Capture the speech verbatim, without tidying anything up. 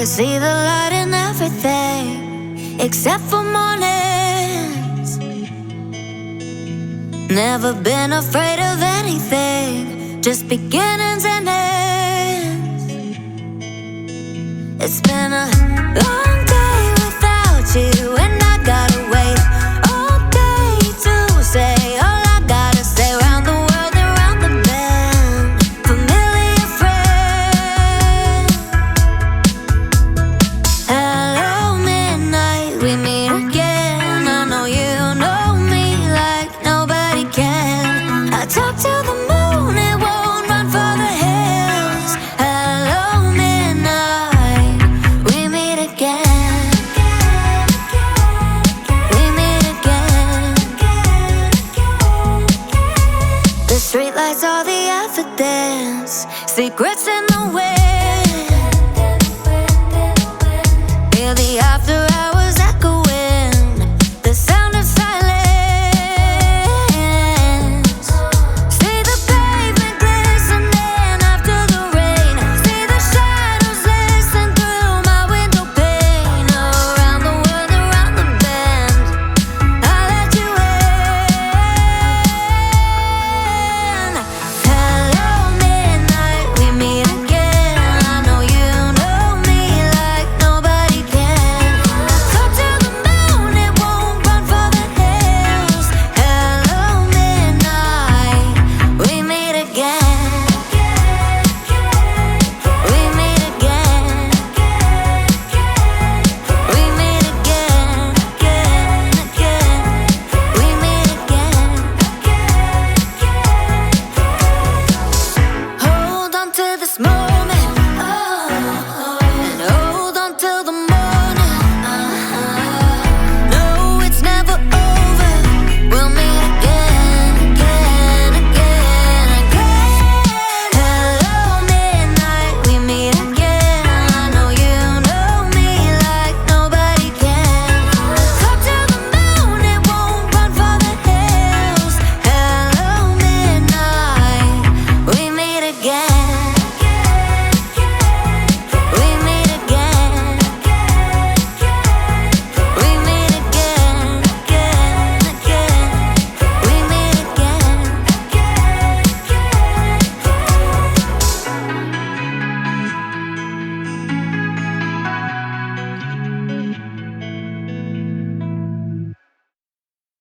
see the light in everything except for mornings. Never been afraid of anything, just beginnings and ends. It's been a long day without you, and I gotta wait all day to say all I gotta say. Round the world and round the bend, familiar friend. Hello midnight, we meet again. I know you know me like nobody can. I talk to the moon, it won't run for the hills. Hello midnight, we meet again. We meet again. The streetlights are the evidence, secrets in the wind.